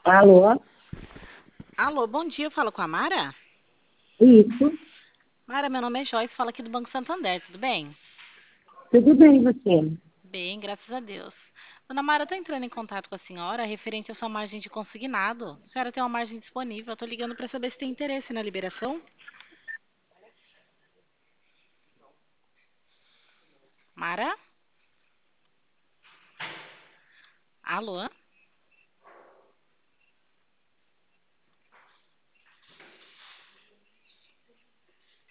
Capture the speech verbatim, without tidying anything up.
Alô? Alô, bom dia, eu falo com a Mara? Isso, Mara, meu nome é Joyce, falo aqui do Banco Santander, tudo bem? tudo bem você? Bem, graças a Deus. Dona Mara, eu tô entrando em contato com a senhora referente à sua margem de consignado. A senhora tem uma margem disponível, eu tô ligando para saber se tem interesse na liberação. Mara? Alô?